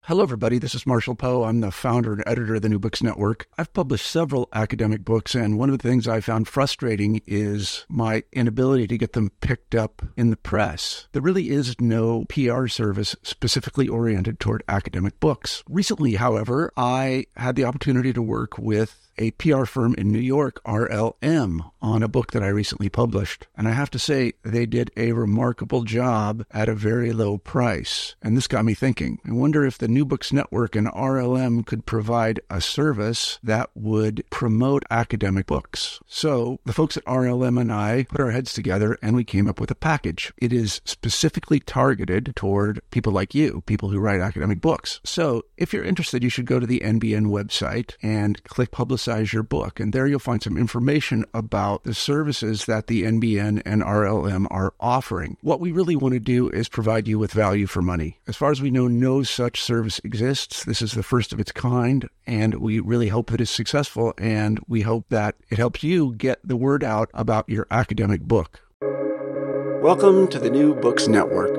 Hello, everybody. This is Marshall Poe. I'm the founder and editor of the New Books Network. I've published several academic books, and one of the things I found frustrating is my inability to get them picked up in the press. There really is no PR service specifically oriented toward academic books. Recently, however, I had the opportunity to work with a PR firm in New York, RLM, on a book that I recently published. And I have to say, they did a remarkable job at a very low price. And this got me thinking. I wonder if the New Books Network and RLM could provide a service that would promote academic books. So the folks at RLM and I put our heads together and we came up with a package. It is specifically targeted toward people like you, people who write academic books. So if you're interested, you should go to the NBN website and click Publicize Your Book. And there you'll find some information about the services that the NBN and RLM are offering. What we really want to do is provide you with value for money. As far as we know, no such service exists. This is the first of its kind, and we really hope that it's successful, and we hope that it helps you get the word out about your academic book. Welcome to the New Books Network.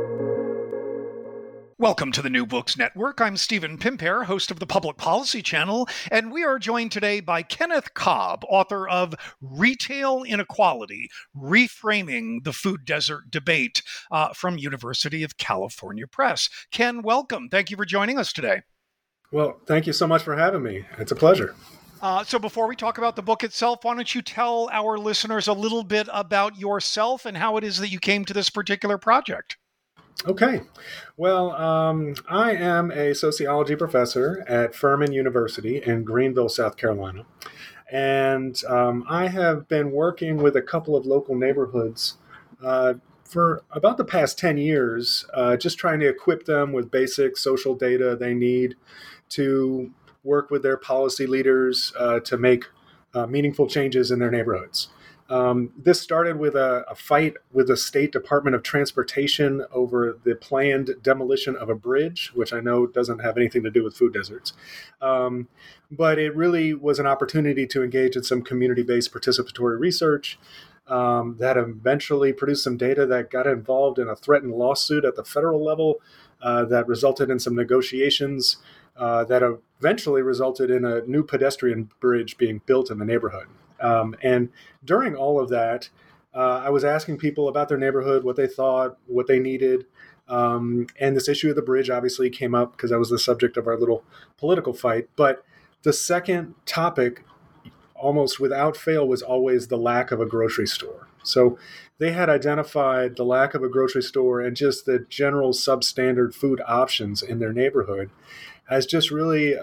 Welcome to the New Books Network. I'm Stephen Pimpare, host of the Public Policy Channel, and we are joined today by Kenneth Cobb, author of Retail Inequality, Reframing the Food Desert Debate from University of California Press. Ken, welcome. Thank you for joining us today. Well, thank you so much for having me. It's a pleasure. So before we talk about the book itself, why don't you tell our listeners a little bit about yourself and how it is that you came to this particular project? Okay. Well, I am a sociology professor at Furman University in Greenville, South Carolina. And I have been working with a couple of local neighborhoods for about the past 10 years, just trying to equip them with basic social data they need to work with their policy leaders to make meaningful changes in their neighborhoods. This started with a fight with the State Department of Transportation over the planned demolition of a bridge, which I know doesn't have anything to do with food deserts. But it really was an opportunity to engage in some community-based participatory research that eventually produced some data that got involved in a threatened lawsuit at the federal level that resulted in some negotiations that eventually resulted in a new pedestrian bridge being built in the neighborhood. And during all of that, I was asking people about their neighborhood, what they thought, what they needed. And this issue of the bridge obviously came up because that was the subject of our little political fight. But the second topic, almost without fail, was always the lack of a grocery store. So they had identified the lack of a grocery store and just the general substandard food options in their neighborhood as just really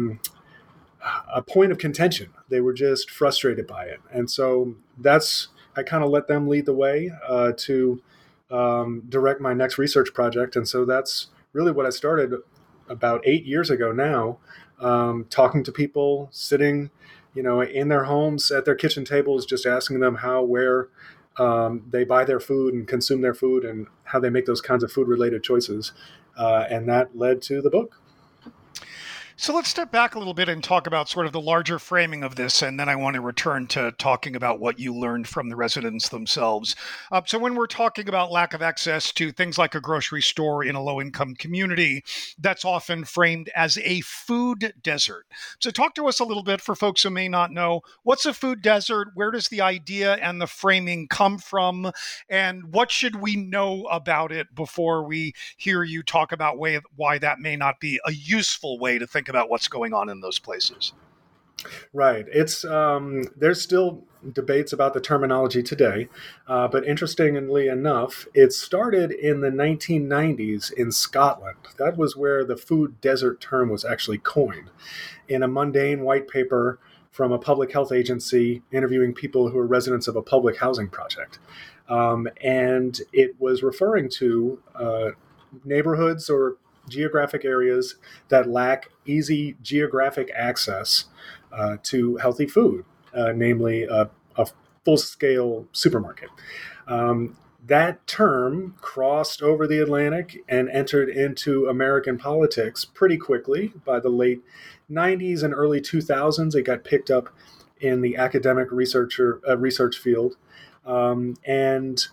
a point of contention. They were just frustrated by it. And so I kind of let them lead the way to direct my next research project. And so that's really what I started about 8 years ago now, talking to people, sitting, in their homes at their kitchen tables, just asking them where they buy their food and consume their food and how they make those kinds of food-related choices. And that led to the book. So let's step back a little bit and talk about sort of the larger framing of this, and then I want to return to talking about what you learned from the residents themselves. So when we're talking about lack of access to things like a grocery store in a low-income community, that's often framed as a food desert. So talk to us a little bit, for folks who may not know, what's a food desert? Where does the idea and the framing come from? And what should we know about it before we hear you talk about why that may not be a useful way to think about what's going on in those places? Right. It's there's still debates about the terminology today, but interestingly enough, it started in the 1990s in Scotland. That was where the food desert term was actually coined in a mundane white paper from a public health agency interviewing people who are residents of a public housing project. And it was referring to neighborhoods or geographic areas that lack easy geographic access to healthy food, namely a full-scale supermarket. That term crossed over the Atlantic and entered into American politics pretty quickly. By the late 90s and early 2000s, it got picked up in the academic research field. And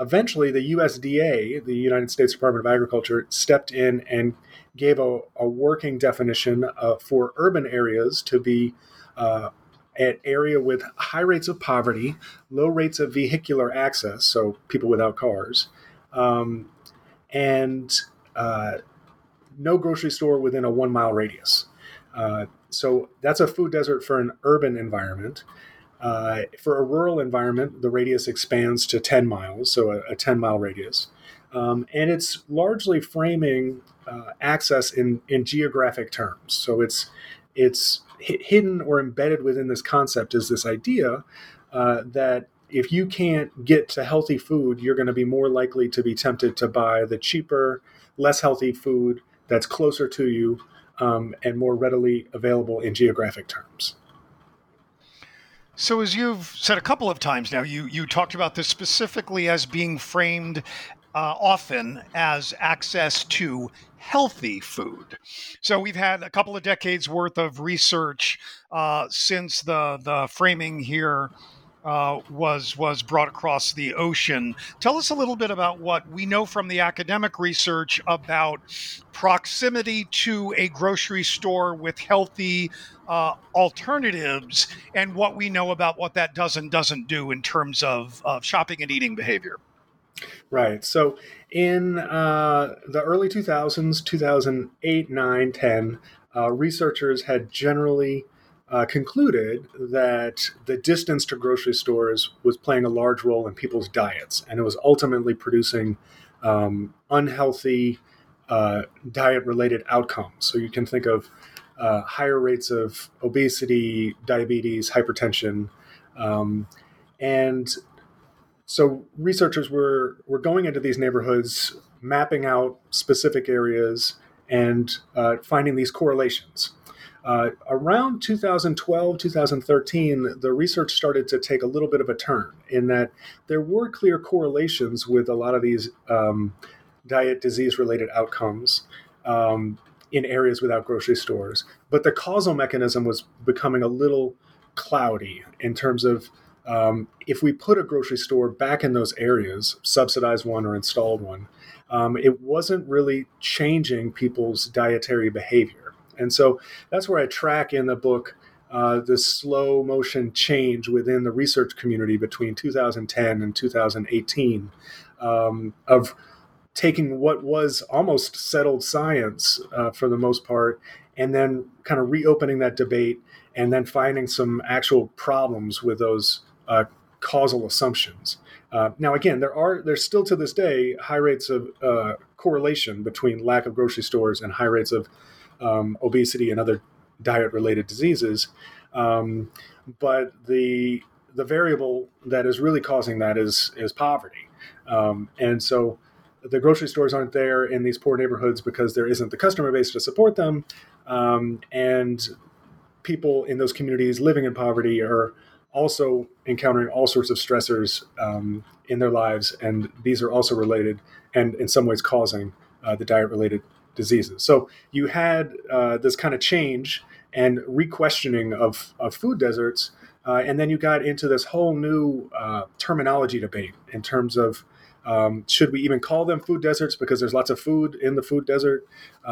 eventually the USDA, the United States Department of Agriculture, stepped in and gave a working definition for urban areas to be an area with high rates of poverty, low rates of vehicular access, so people without cars, and no grocery store within a 1 mile radius. So that's a food desert for an urban environment. For a rural environment, the radius expands to 10 miles, so a 10-mile radius. And it's largely framing access in geographic terms. So it's hidden or embedded within this concept is this idea that if you can't get to healthy food, you're going to be more likely to be tempted to buy the cheaper, less healthy food that's closer to you and more readily available in geographic terms. So as you've said a couple of times now, you talked about this specifically as being framed often as access to healthy food. So we've had a couple of decades worth of research since the framing here was brought across the ocean. Tell us a little bit about what we know from the academic research about proximity to a grocery store with healthy alternatives, and what we know about what that does and doesn't do in terms of shopping and eating behavior. Right. So in the early 2000s, 2008, 9, 10, researchers had generally concluded that the distance to grocery stores was playing a large role in people's diets, and it was ultimately producing unhealthy diet-related outcomes. So you can think of higher rates of obesity, diabetes, hypertension, and so researchers were going into these neighborhoods, mapping out specific areas, and finding these correlations. Around 2012, 2013, the research started to take a little bit of a turn in that there were clear correlations with a lot of these diet disease-related outcomes in areas without grocery stores. But the causal mechanism was becoming a little cloudy in terms of if we put a grocery store back in those areas, subsidized one or installed one, it wasn't really changing people's dietary behavior. And so that's where I track in the book the slow motion change within the research community between 2010 and 2018 of taking what was almost settled science for the most part, and then kind of reopening that debate and then finding some actual problems with those causal assumptions. Now, again, there's still to this day high rates of correlation between lack of grocery stores and high rates of obesity and other diet-related diseases. But the variable that is really causing that is poverty. And so the grocery stores aren't there in these poor neighborhoods because there isn't the customer base to support them. And people in those communities living in poverty are also encountering all sorts of stressors in their lives. And these are also related and in some ways causing the diet-related diseases. So you had this kind of change and re-questioning of food deserts. And then you got into this whole new terminology debate in terms of should we even call them food deserts because there's lots of food in the food desert.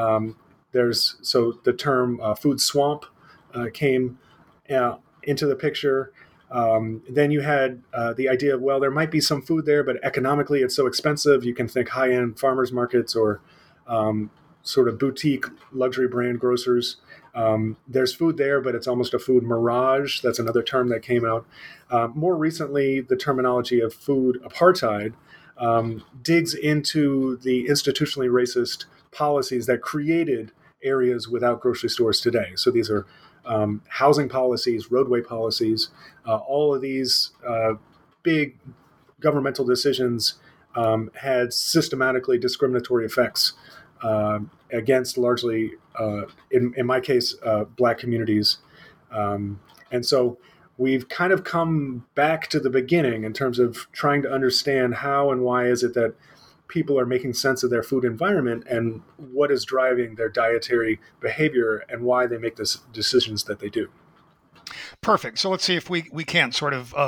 So the term food swamp came into the picture. Then you had the idea of, well, there might be some food there, but economically it's so expensive. You can think high-end farmers markets or sort of boutique luxury brand grocers. There's food there, but it's almost a food mirage. That's another term that came out. More recently, the terminology of food apartheid digs into the institutionally racist policies that created areas without grocery stores today. So these are housing policies, roadway policies, all of these big governmental decisions had systematically discriminatory effects against largely, in my case, Black communities. And so we've kind of come back to the beginning in terms of trying to understand how and why is it that people are making sense of their food environment and what is driving their dietary behavior and why they make the decisions that they do. Perfect. So let's see if we can sort of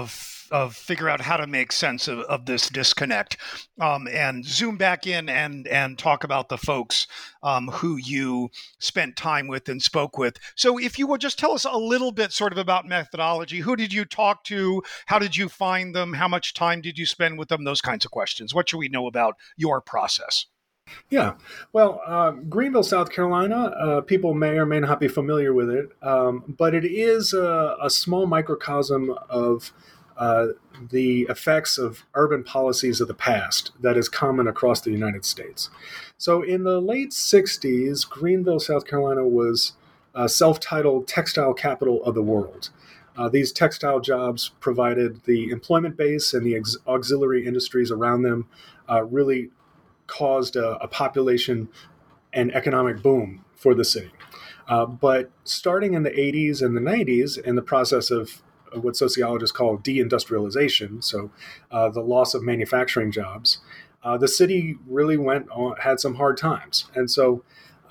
figure out how to make sense of this disconnect, and zoom back in and talk about the folks who you spent time with and spoke with. So if you would just tell us a little bit sort of about methodology. Who did you talk to? How did you find them? How much time did you spend with them? Those kinds of questions. What should we know about your process? Yeah. Well, Greenville, South Carolina, people may or may not be familiar with it, but it is a small microcosm of the effects of urban policies of the past that is common across the United States. So in the late 60s, Greenville, South Carolina was a self-titled textile capital of the world. These textile jobs provided the employment base, and the auxiliary industries around them really caused a population and economic boom for the city. But starting in the 80s and the 90s, in the process of what sociologists call deindustrialization, so the loss of manufacturing jobs, the city really had some hard times. And so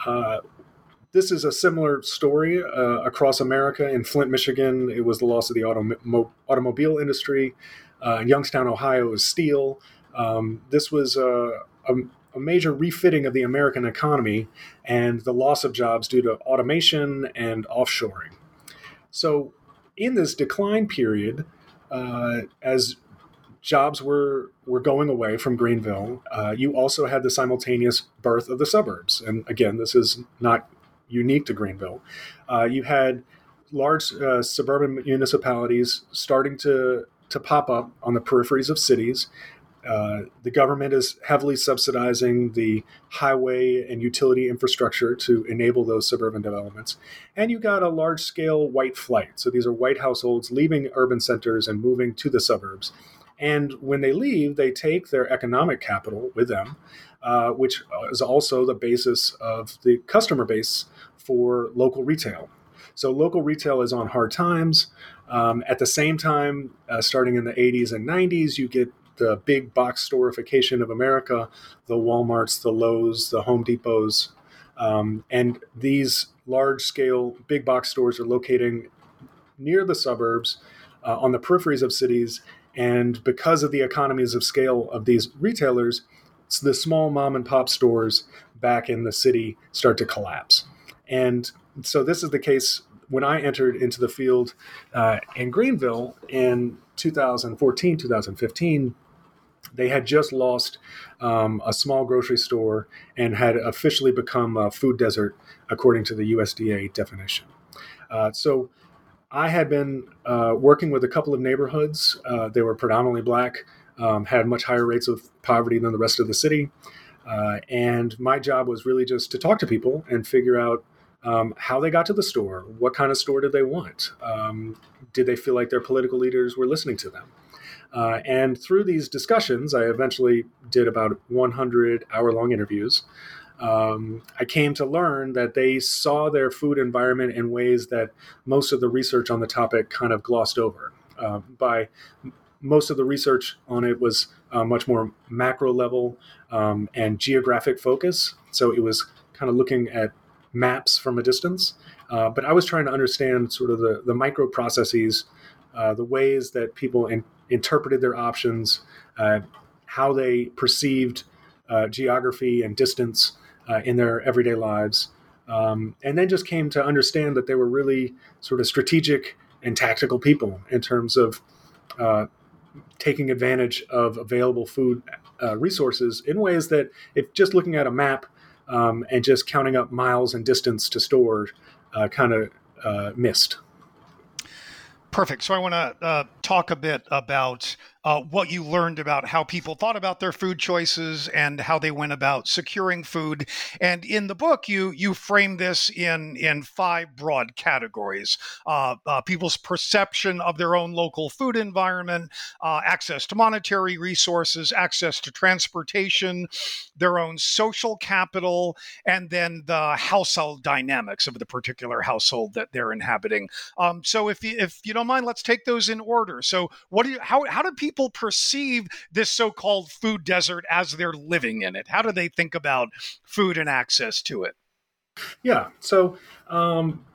this is a similar story across America. In Flint, Michigan, it was the loss of the automobile industry. In Youngstown, Ohio, it was steel. This was a major refitting of the American economy and the loss of jobs due to automation and offshoring. So in this decline period, as jobs were going away from Greenville, you also had the simultaneous birth of the suburbs. And again, this is not unique to Greenville. You had large suburban municipalities starting to pop up on the peripheries of cities. The government is heavily subsidizing the highway and utility infrastructure to enable those suburban developments. And you got a large-scale white flight. So these are white households leaving urban centers and moving to the suburbs. And when they leave, they take their economic capital with them, which is also the basis of the customer base for local retail. So local retail is on hard times. At the same time, starting in the 80s and 90s, you get the big box storification of America, the Walmarts, the Lowe's, the Home Depots. And these large-scale big box stores are locating near the suburbs, on the peripheries of cities. And because of the economies of scale of these retailers, the small mom and pop stores back in the city start to collapse. And so this is the case when I entered into the field in Greenville in 2014, 2015. They had just lost a small grocery store and had officially become a food desert, according to the USDA definition. So I had been working with a couple of neighborhoods. They were predominantly Black, had much higher rates of poverty than the rest of the city. And my job was really just to talk to people and figure out how they got to the store. What kind of store did they want? Did they feel like their political leaders were listening to them? And through these discussions, I eventually did about 100 hour-long interviews. I came to learn that they saw their food environment in ways that most of the research on the topic kind of glossed over. Most of the research on it was much more macro level and geographic focus. So it was kind of looking at maps from a distance. But I was trying to understand sort of the micro processes, the ways that people interpreted their options, how they perceived geography and distance in their everyday lives, and then just came to understand that they were really sort of strategic and tactical people in terms of taking advantage of available food resources in ways that, if just looking at a map and just counting up miles and distance to stores, kind of missed. Perfect. So I want to talk a bit about what you learned about how people thought about their food choices and how they went about securing food. And in the book, you frame this in 5 broad categories: people's perception of their own local food environment, access to monetary resources, access to transportation, their own social capital, and then the household dynamics of the particular household that they're inhabiting. So if you don't mind, let's take those in order. So how do people perceive this so-called food desert as they're living in it? How do they think about food and access to it? Yeah. So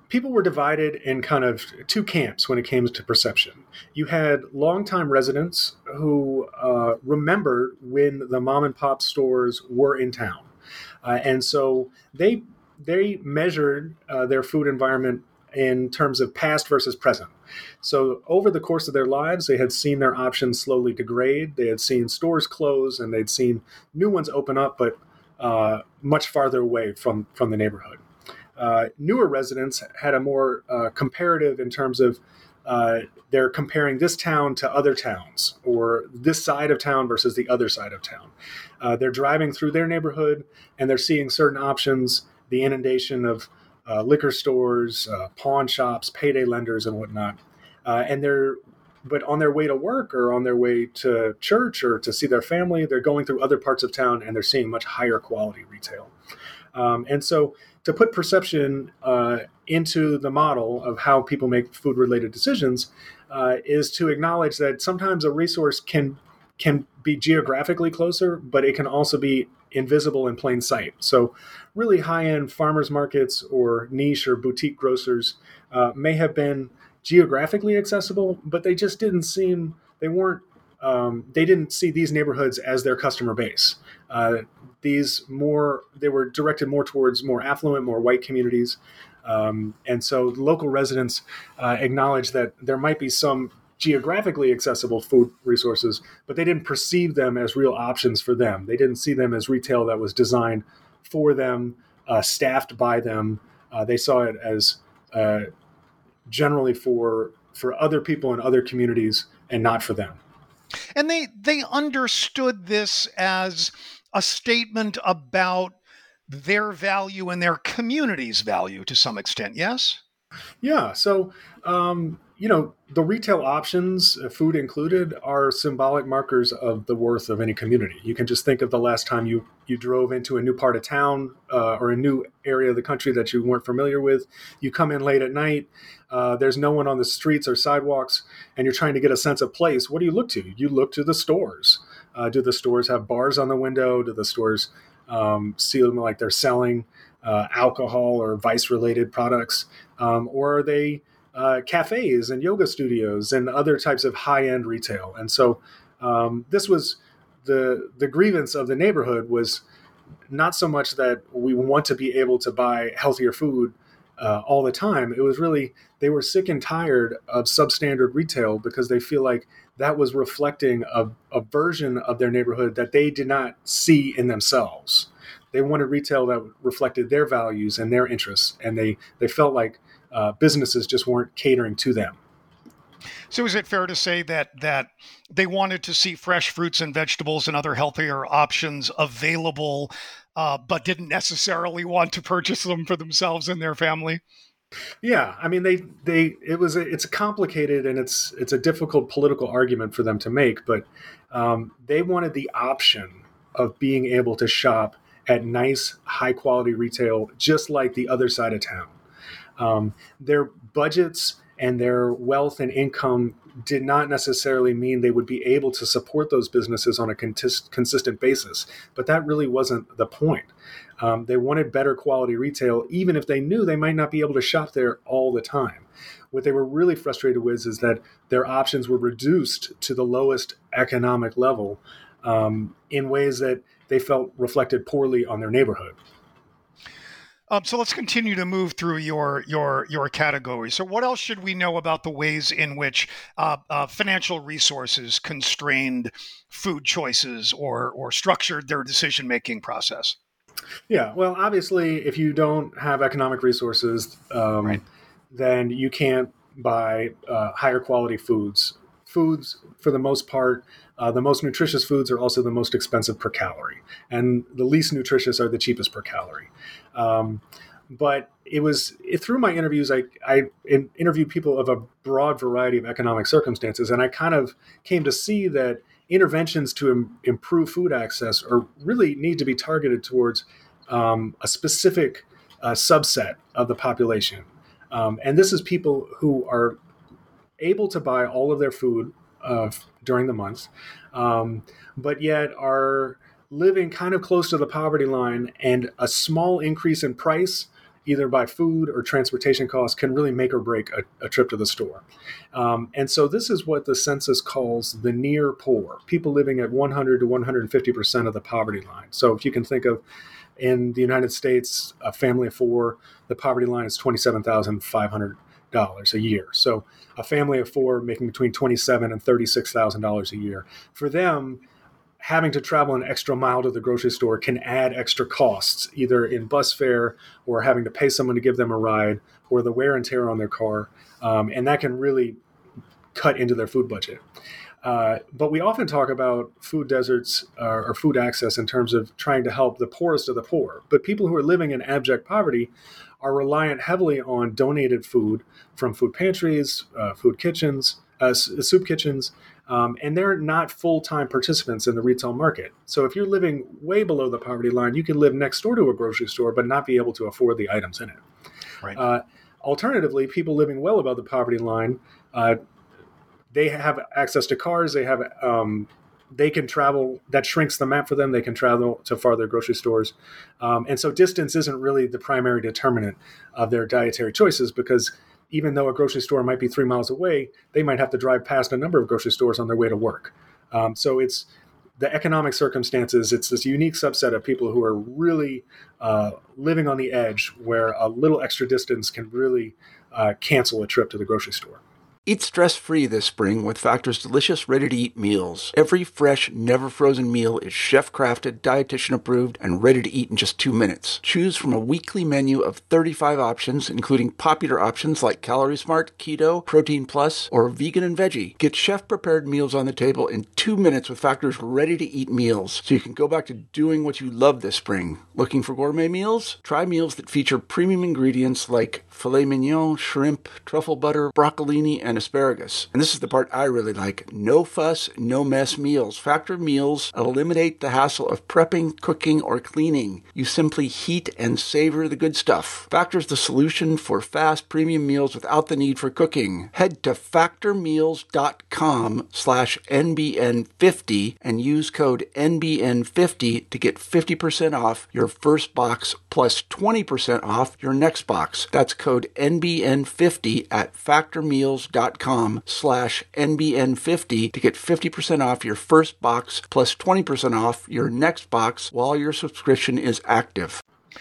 people were divided in kind of two camps when it came to perception. You had longtime residents who remembered when the mom and pop stores were in town, and so they measured their food environment in terms of past versus present. So over the course of their lives, they had seen their options slowly degrade. They had seen stores close, and they'd seen new ones open up, but much farther away from the neighborhood. Newer residents had a more comparative in terms of they're comparing this town to other towns, or this side of town versus the other side of town. They're driving through their neighborhood, and they're seeing certain options, the inundation of liquor stores, pawn shops, payday lenders, and whatnot. But on their way to work or on their way to church or to see their family, they're going through other parts of town and they're seeing much higher quality retail. And so to put perception into the model of how people make food-related decisions is to acknowledge that sometimes a resource can be geographically closer, but it can also be invisible in plain sight. So really high-end farmers markets or niche or boutique grocers may have been geographically accessible, but they just didn't seem, they didn't see these neighborhoods as their customer base. They were directed more towards more affluent, more white communities. And so local residents acknowledged that there might be some geographically accessible food resources, but they didn't perceive them as real options for them. They didn't see them as retail that was designed for them, staffed by them. They saw it as generally for other people in other communities and not for them. And they understood this as a statement about their value and their community's value to some extent, yes? Yeah. So, the retail options, food included, are symbolic markers of the worth of any community. You can just think of the last time you drove into a new part of town or a new area of the country that you weren't familiar with. You come in late at night. There's no one on the streets or sidewalks, and you're trying to get a sense of place. What do you look to? You look to the stores. Do the stores have bars on the window? Do the stores seem like they're selling alcohol or vice-related products? Or are they cafes and yoga studios and other types of high-end retail? And so this was the grievance of the neighborhood was not so much that we want to be able to buy healthier food all the time. It was really they were sick and tired of substandard retail because they feel like that was reflecting a version of their neighborhood that they did not see in themselves. They wanted retail that reflected their values and their interests, and they felt like businesses just weren't catering to them. So is it fair to say that they wanted to see fresh fruits and vegetables and other healthier options available, but didn't necessarily want to purchase them for themselves and their family? Yeah, I mean, it's complicated and it's a difficult political argument for them to make, but they wanted the option of being able to shop at nice, high quality retail, just like the other side of town. Their budgets and their wealth and income did not necessarily mean they would be able to support those businesses on a consistent basis, but that really wasn't the point. They wanted better quality retail, even if they knew they might not be able to shop there all the time. What they were really frustrated with is that their options were reduced to the lowest economic level in ways that they felt reflected poorly on their neighborhood. So let's continue to move through your categories. So what else should we know about the ways in which financial resources constrained food choices or structured their decision-making process? Yeah, well, obviously, if you don't have economic resources, Right. then you can't buy higher quality foods. Foods, for the most part, the most nutritious foods are also the most expensive per calorie, and the least nutritious are the cheapest per calorie. But through my interviews, I interviewed people of a broad variety of economic circumstances, and I kind of came to see that interventions to improve food access really need to be targeted towards a specific subset of the population. And this is people who are able to buy all of their food during the month, but yet are living kind of close to the poverty line, and a small increase in price either by food or transportation costs, can really make or break a trip to the store. And so this is what the census calls the near poor, people living at 100 to 150% of the poverty line. So if you can think of, in the United States, a family of four, the poverty line is $27,500 a year. So a family of four making between $27,000 and $36,000 a year. For them, having to travel an extra mile to the grocery store can add extra costs, either in bus fare or having to pay someone to give them a ride or the wear and tear on their car. And that can really cut into their food budget. But we often talk about food deserts or food access in terms of trying to help the poorest of the poor. But people who are living in abject poverty are reliant heavily on donated food from food pantries, food kitchens, soup kitchens, and they're not full-time participants in the retail market. So if you're living way below the poverty line, you can live next door to a grocery store but not be able to afford the items in it. Right. Alternatively, people living well above the poverty line, they have access to cars. They can travel. That shrinks the map for them. They can travel to farther grocery stores. And so distance isn't really the primary determinant of their dietary choices, because even though a grocery store might be 3 miles away, they might have to drive past a number of grocery stores on their way to work. So it's the economic circumstances. It's this unique subset of people who are really living on the edge, where a little extra distance can really cancel a trip to the grocery store. Eat stress-free this spring with Factor's delicious ready-to-eat meals. Every fresh, never-frozen meal is chef-crafted, dietitian-approved, and ready to eat in just 2 minutes. Choose from a weekly menu of 35 options, including popular options like Calorie Smart, Keto, Protein Plus, or Vegan and Veggie. Get chef-prepared meals on the table in 2 minutes with Factor's ready-to-eat meals, so you can go back to doing what you love this spring. Looking for gourmet meals? Try meals that feature premium ingredients like filet mignon, shrimp, truffle butter, broccolini, and asparagus. And this is the part I really like. No fuss, no mess meals. Factor meals eliminate the hassle of prepping, cooking, or cleaning. You simply heat and savor the good stuff. Factor's the solution for fast premium meals without the need for cooking. Head to factormeals.com/NBN50 and use code NBN50 to get 50% off your first box plus 20% off your next box. That's code NBN50 at factormeals.com/NBN50 to get 50% off your first box plus 20% off your next box while your subscription is active.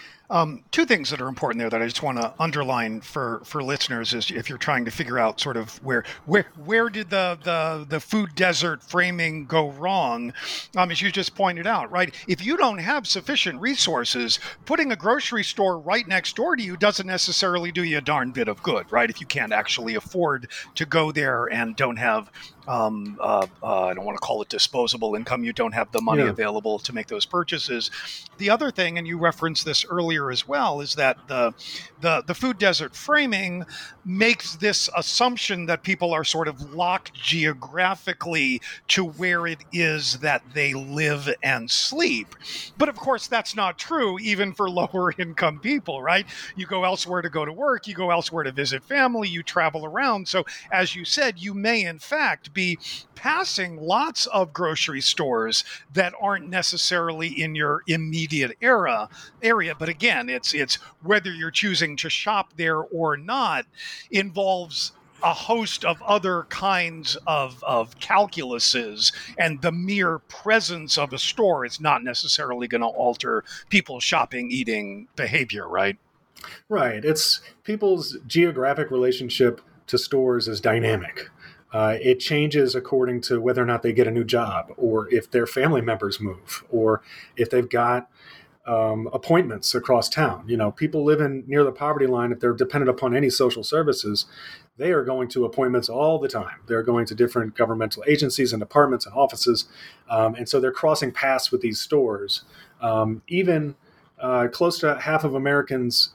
Two things that are important there that I just want to underline for listeners is, if you're trying to figure out sort of where did the food desert framing go wrong, as you just pointed out, right? If you don't have sufficient resources, putting a grocery store right next door to you doesn't necessarily do you a darn bit of good, right? If you can't actually afford to go there and don't have I don't want to call it disposable income. You don't have the money available to make those purchases. The other thing, and you referenced this earlier as well, is that the food desert framing makes this assumption that people are sort of locked geographically to where it is that they live and sleep. But of course, that's not true even for lower income people, right? You go elsewhere to go to work, you go elsewhere to visit family, you travel around. So as you said, you may in fact be passing lots of grocery stores that aren't necessarily in your immediate area. But again, it's whether you're choosing to shop there or not involves a host of other kinds of calculuses, and the mere presence of a store is not necessarily going to alter people's shopping, eating behavior, right? Right. It's people's geographic relationship to stores is dynamic. It changes according to whether or not they get a new job, or if their family members move, or if they've got appointments across town. You know, people living near the poverty line, if they're dependent upon any social services, they are going to appointments all the time. They're going to different governmental agencies and departments and offices. And so they're crossing paths with these stores. Even close to half of Americans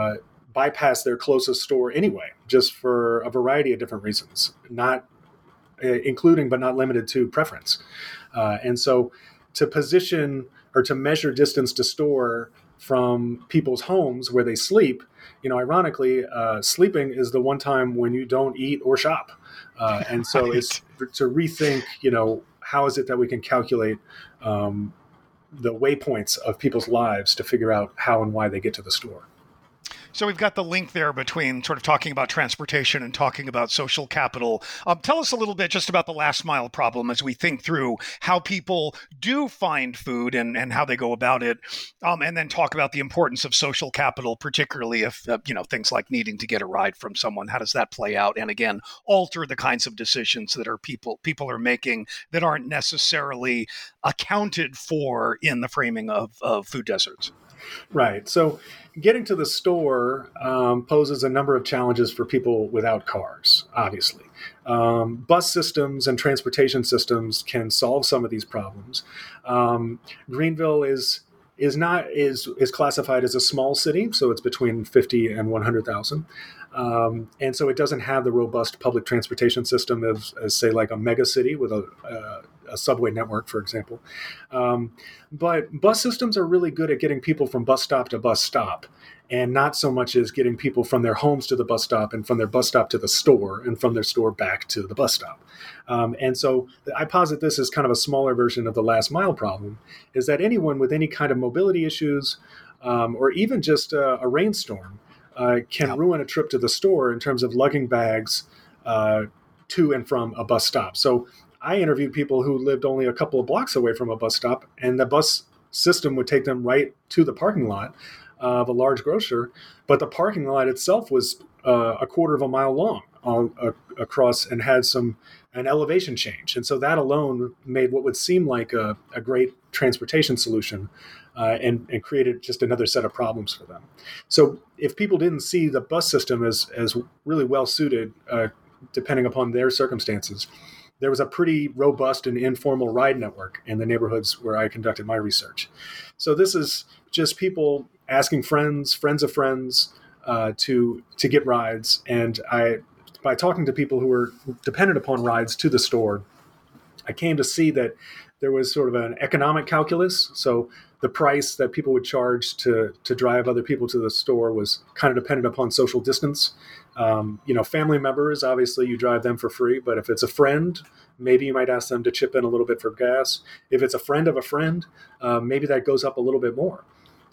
bypass their closest store anyway, just for a variety of different reasons, not including but not limited to preference. And so to position or to measure distance to store from people's homes where they sleep, you know, ironically, sleeping is the one time when you don't eat or shop. And so right. It's to rethink, you know, how is it that we can calculate the waypoints of people's lives to figure out how and why they get to the store. So we've got the link there between sort of talking about transportation and talking about social capital. Tell us a little bit just about the last mile problem as we think through how people do find food and how they go about it, and then talk about the importance of social capital, particularly if, things like needing to get a ride from someone. How does that play out? And again, alter the kinds of decisions that people are making that aren't necessarily accounted for in the framing of food deserts. Right. So getting to the store poses a number of challenges for people without cars, obviously. Bus systems and transportation systems can solve some of these problems. Greenville is classified as a small city, so it's between 50 and 100,000. And so it doesn't have the robust public transportation system as say, like a mega city with a subway network, for example. But bus systems are really good at getting people from bus stop to bus stop, and not so much as getting people from their homes to the bus stop and from their bus stop to the store and from their store back to the bus stop. And so I posit this as kind of a smaller version of the last mile problem, is that anyone with any kind of mobility issues or even just a rainstorm can ruin a trip to the store in terms of lugging bags to and from a bus stop. So I interviewed people who lived only a couple of blocks away from a bus stop, and the bus system would take them right to the parking lot of a large grocer, but the parking lot itself was a quarter of a mile long across and had an elevation change. And so that alone made what would seem like a great transportation solution and created just another set of problems for them. So if people didn't see the bus system as really well suited, depending upon their circumstances, there was a pretty robust and informal ride network in the neighborhoods where I conducted my research. So this is just people asking friends of friends to get rides. And by talking to people who were dependent upon rides to the store, I came to see that there was sort of an economic calculus. So the price that people would charge to drive other people to the store was kind of dependent upon social distance. Family members, obviously you drive them for free, but if it's a friend, maybe you might ask them to chip in a little bit for gas. If it's a friend of a friend, maybe that goes up a little bit more.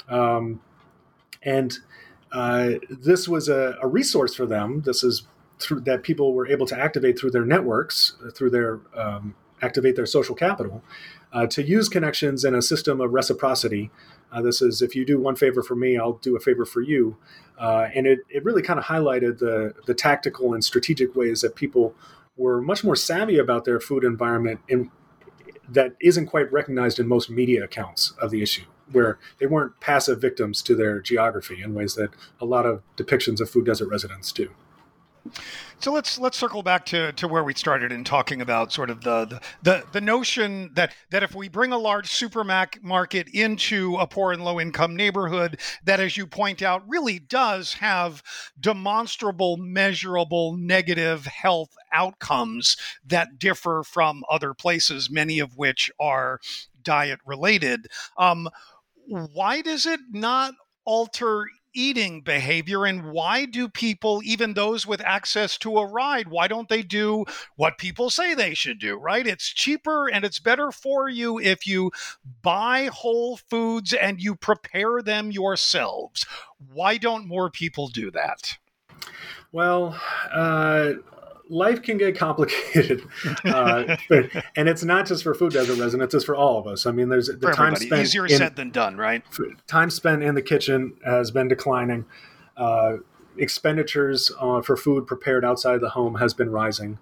This was a resource for them. This is that people were able to activate through their networks, activate their social capital, to use connections in a system of reciprocity. This is, if you do one favor for me, I'll do a favor for you. And it really kind of highlighted the tactical and strategic ways that people were much more savvy about their food environment that isn't quite recognized in most media accounts of the issue, where they weren't passive victims to their geography in ways that a lot of depictions of food desert residents do. So let's circle back to where we started in talking about sort of the notion that if we bring a large supermarket into a poor and low income neighborhood, that, as you point out, really does have demonstrable, measurable negative health outcomes that differ from other places, many of which are diet related. Why does it not alter eating behavior, and why do people, even those with access to a ride, why don't they do what people say they should do, right? It's cheaper and it's better for you if you buy whole foods and you prepare them yourselves. Why don't more people do that? Well, life can get complicated, and it's not just for food desert residents; it's for all of us. I mean, there's the time spent easier said than done, right? Time spent in the kitchen has been declining. Expenditures for food prepared outside the home has been rising.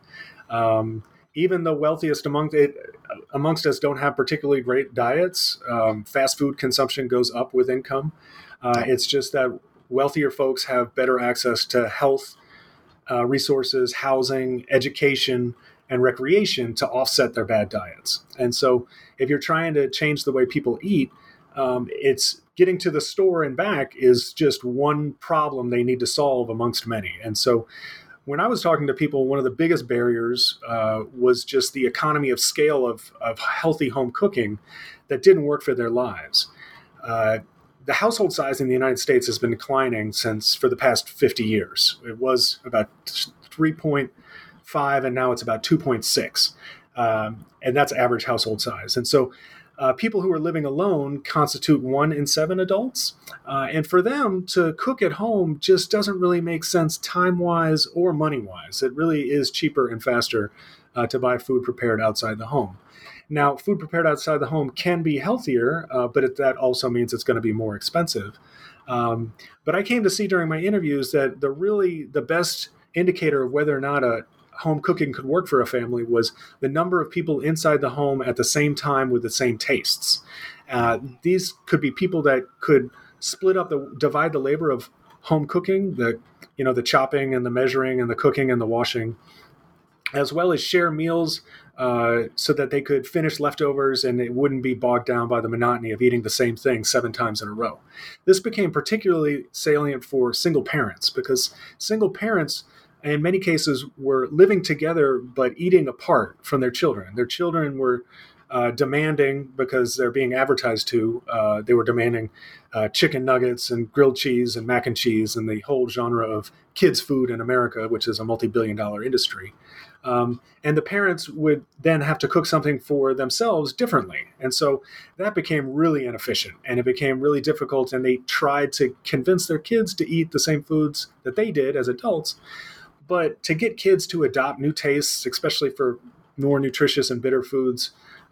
Even the wealthiest amongst us don't have particularly great diets. Fast food consumption goes up with income. It's just that wealthier folks have better access to health resources, housing, education, and recreation to offset their bad diets. And so if you're trying to change the way people eat, it's getting to the store and back is just one problem they need to solve amongst many. And so when I was talking to people, one of the biggest barriers was just the economy of scale of healthy home cooking that didn't work for their lives. The household size in the United States has been declining for the past 50 years. It was about 3.5, and now it's about 2.6. And that's average household size. And so people who are living alone constitute 1 in 7 adults. And for them to cook at home just doesn't really make sense time-wise or money-wise. It really is cheaper and faster to buy food prepared outside the home. Now, food prepared outside the home can be healthier, but that also means it's going to be more expensive. But I came to see during my interviews that the best indicator of whether or not a home cooking could work for a family was the number of people inside the home at the same time with the same tastes. These could be people that could divide the labor of home cooking, the chopping and the measuring and the cooking and the washing, as well as share meals so that they could finish leftovers and it wouldn't be bogged down by the monotony of eating the same thing 7 times in a row. This became particularly salient for single parents because single parents in many cases were living together but eating apart from their children. Their children were demanding, because they're being advertised to, they were demanding chicken nuggets and grilled cheese and mac and cheese and the whole genre of kids' food in America, which is a multi-billion-dollar industry. And the parents would then have to cook something for themselves differently. And so that became really inefficient and it became really difficult. And they tried to convince their kids to eat the same foods that they did as adults. But to get kids to adopt new tastes, especially for more nutritious and bitter foods,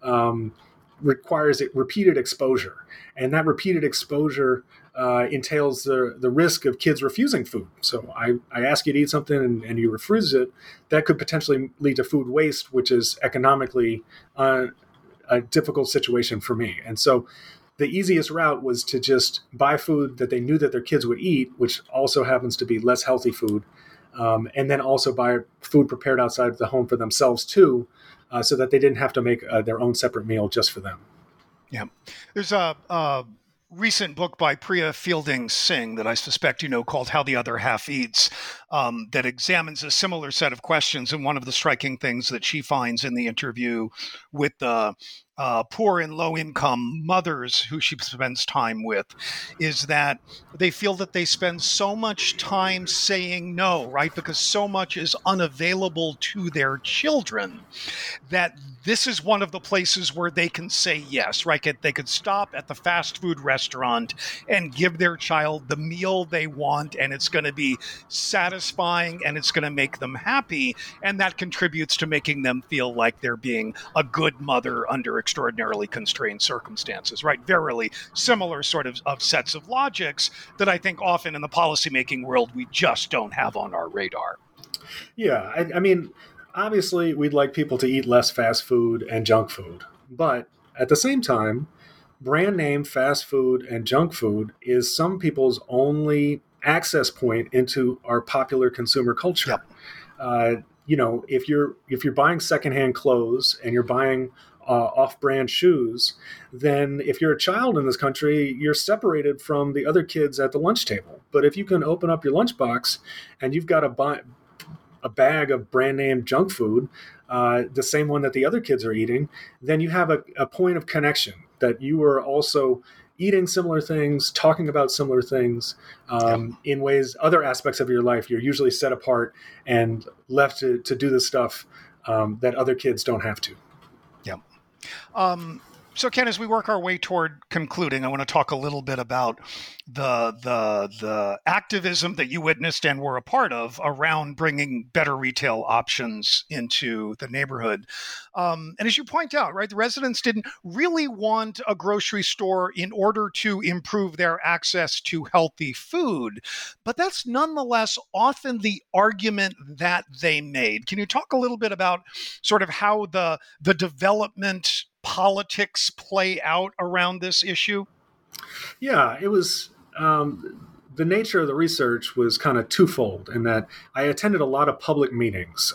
requires repeated exposure. And that repeated exposure entails the risk of kids refusing food. So I ask you to eat something and you refuse it, that could potentially lead to food waste, which is economically a difficult situation for me. And so the easiest route was to just buy food that they knew that their kids would eat, which also happens to be less healthy food, and then also buy food prepared outside of the home for themselves too, so that they didn't have to make their own separate meal just for them. Yeah. There's a recent book by Priya Fielding Singh that I suspect you know called How the Other Half Eats, that examines a similar set of questions. And one of the striking things that she finds in the interview with the poor and low-income mothers who she spends time with is that they feel that they spend so much time saying no, right? Because so much is unavailable to their children that this is one of the places where they can say yes, right? They could stop at the fast food restaurant and give their child the meal they want, and it's going to be satisfying and it's going to make them happy. And that contributes to making them feel like they're being a good mother under extraordinarily constrained circumstances, right? Very similar sort of sets of logics that I think often in the policymaking world we just don't have on our radar. Yeah, I mean, obviously we'd like people to eat less fast food and junk food, but at the same time, brand name fast food and junk food is some people's only access point into our popular consumer culture. Yep. If you're buying secondhand clothes and you're buying off-brand shoes, then if you're a child in this country, you're separated from the other kids at the lunch table. But if you can open up your lunchbox and you've got a bag of brand name junk food, the same one that the other kids are eating, then you have a point of connection that you are also eating similar things, talking about similar things in ways, other aspects of your life. You're usually set apart and left to do the stuff that other kids don't have to. Yeah. So Ken, as we work our way toward concluding, I want to talk a little bit about the activism that you witnessed and were a part of around bringing better retail options into the neighborhood. And as you point out, right, the residents didn't really want a grocery store in order to improve their access to healthy food, but that's nonetheless often the argument that they made. Can you talk a little bit about sort of how the development politics play out around this issue? Yeah, it was the nature of the research was kind of twofold in that I attended a lot of public meetings,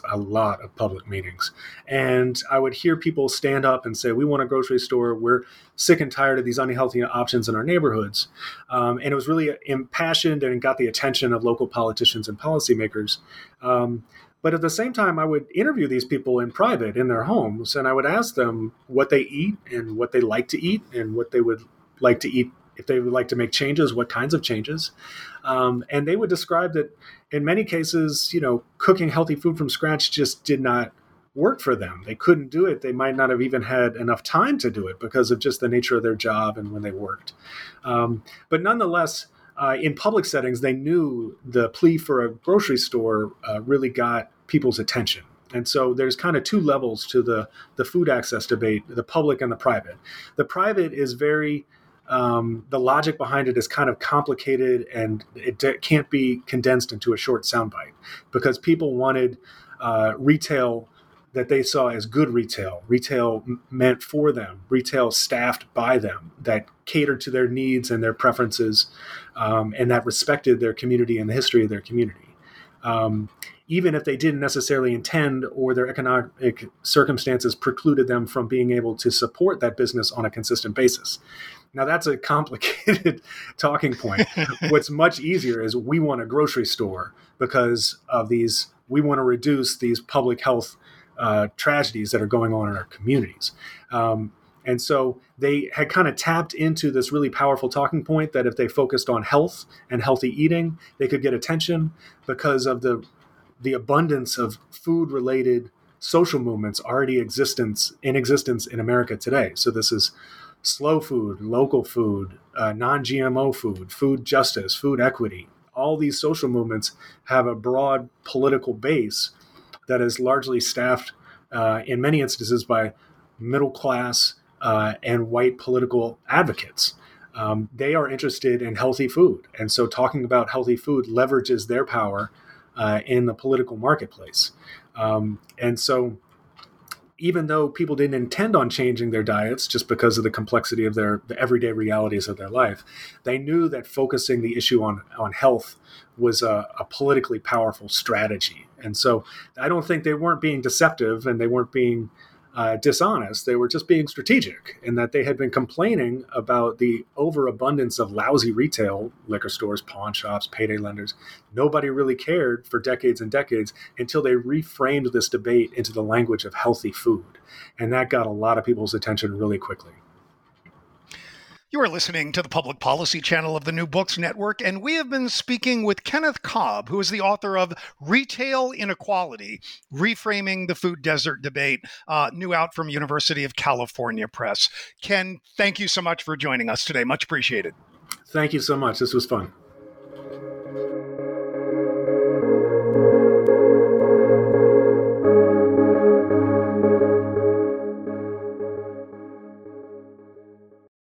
and I would hear people stand up and say, we want a grocery store. We're sick and tired of these unhealthy options in our neighborhoods. And it was really impassioned and got the attention of local politicians and policymakers. But at the same time, I would interview these people in private in their homes, and I would ask them what they eat and what they like to eat and what they would like to eat if they would like to make changes, what kinds of changes. And they would describe that in many cases, cooking healthy food from scratch just did not worked for them. They couldn't do it. They might not have even had enough time to do it because of just the nature of their job and when they worked. But nonetheless, in public settings, they knew the plea for a grocery store really got people's attention. And so there's kind of two levels to the food access debate, the public and the private. The private is very, the logic behind it is kind of complicated, and it can't be condensed into a short soundbite because people wanted retail that they saw as good retail meant for them, retail staffed by them, that catered to their needs and their preferences, and that respected their community and the history of their community. Even if they didn't necessarily intend or their economic circumstances precluded them from being able to support that business on a consistent basis. Now, that's a complicated talking point. What's much easier is we want a grocery store because of we want to reduce these public health tragedies that are going on in our communities. And so they had kind of tapped into this really powerful talking point that if they focused on health and healthy eating, they could get attention because of the abundance of food-related social movements already in existence in America today. So this is slow food, local food, non-GMO food, food justice, food equity. All these social movements have a broad political base that is largely staffed in many instances by middle class and white political advocates. They are interested in healthy food. And so talking about healthy food leverages their power in the political marketplace. And so even though people didn't intend on changing their diets just because of the complexity of the everyday realities of their life, they knew that focusing the issue on health was a politically powerful strategy. And so I don't think they weren't being deceptive and they weren't being dishonest. They were just being strategic in that they had been complaining about the overabundance of lousy retail, liquor stores, pawn shops, payday lenders. Nobody really cared for decades and decades until they reframed this debate into the language of healthy food. And that got a lot of people's attention really quickly. You are listening to the Public Policy Channel of the New Books Network, and we have been speaking with Kenneth Cobb, who is the author of Retail Inequality, Reframing the Food Desert Debate, new out from University of California Press. Ken, thank you so much for joining us today. Much appreciated. Thank you so much. This was fun.